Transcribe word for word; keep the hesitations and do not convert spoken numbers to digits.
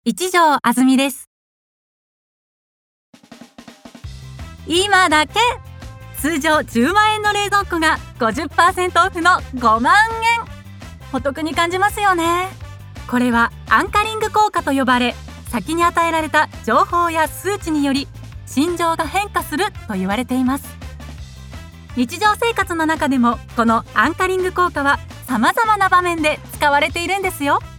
一条あずみです。今だけ通常じゅうまんえんの冷蔵庫が ごじゅっパーセント オフのごまんえん。お得に感じますよね。これはアンカリング効果と呼ばれ、先に与えられた情報や数値により心情が変化すると言われています。日常生活の中でもこのアンカリング効果は様々な場面で使われているんですよ。